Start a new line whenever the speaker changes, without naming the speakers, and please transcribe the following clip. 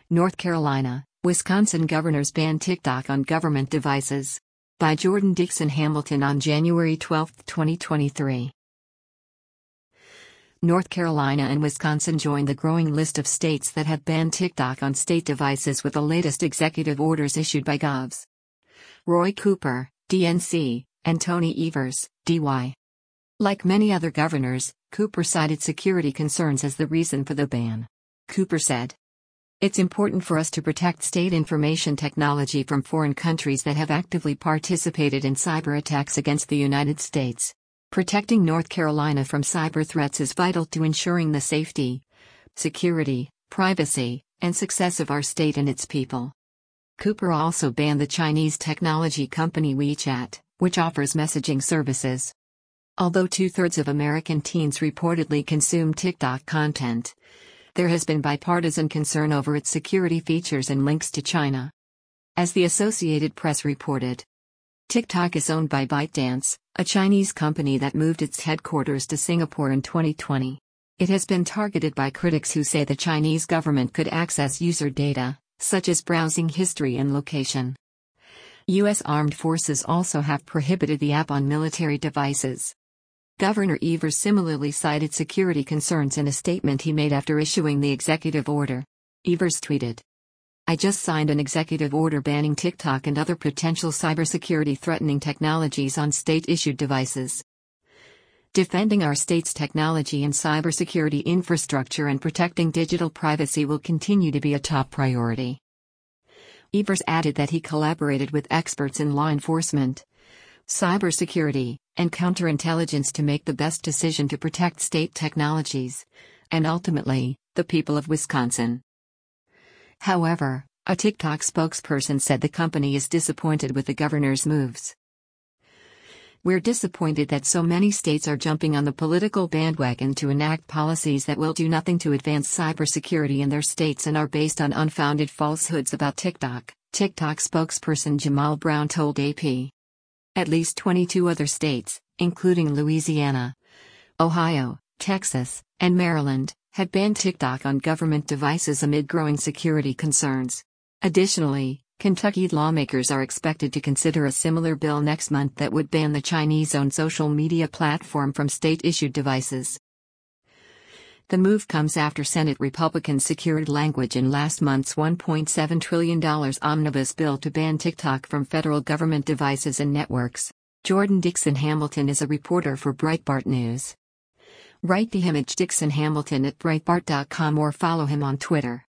North Carolina, Wisconsin governors ban TikTok on government devices. By Jordan Dixon Hamilton on January 12, 2023. North Carolina and Wisconsin join the growing list of states that have banned TikTok on state devices with the latest executive orders issued by Govs. Roy Cooper, DNC, and Tony Evers, DY. Like many other governors, Cooper cited security concerns as the reason for the ban. Cooper said, "It's important for us to protect state information technology from foreign countries that have actively participated in cyber attacks against the United States. Protecting North Carolina from cyber threats is vital to ensuring the safety, security, privacy, and success of our state and its people." Cooper also banned the Chinese technology company WeChat, which offers messaging services. Although 2/3 of American teens reportedly consume TikTok content, there has been bipartisan concern over its security features and links to China. As the Associated Press reported, TikTok is owned by ByteDance, a Chinese company that moved its headquarters to Singapore in 2020. It has been targeted by critics who say the Chinese government could access user data, such as browsing history and location. U.S. Armed Forces also have prohibited the app on military devices. Governor Evers similarly cited security concerns in a statement he made after issuing the executive order. Evers tweeted, "I just signed an executive order banning TikTok and other potential cybersecurity threatening technologies on state-issued devices. Defending our state's technology and cybersecurity infrastructure and protecting digital privacy will continue to be a top priority." Evers added that he collaborated with experts in law enforcement, cybersecurity, and counterintelligence to make the best decision to protect state technologies, and ultimately, the people of Wisconsin. However, a TikTok spokesperson said the company is disappointed with the governor's moves. "We're disappointed that so many states are jumping on the political bandwagon to enact policies that will do nothing to advance cybersecurity in their states and are based on unfounded falsehoods about TikTok," TikTok spokesperson Jamal Brown told AP. At least 22 other states, including Louisiana, Ohio, Texas, and Maryland, have banned TikTok on government devices amid growing security concerns. Additionally, Kentucky lawmakers are expected to consider a similar bill next month that would ban the Chinese-owned social media platform from state-issued devices. The move comes after Senate Republicans secured language in last month's $1.7 trillion omnibus bill to ban TikTok from federal government devices and networks. Jordan Dixon Hamilton is a reporter for Breitbart News. Write the image Dixon Hamilton at Breitbart.com or follow him on Twitter.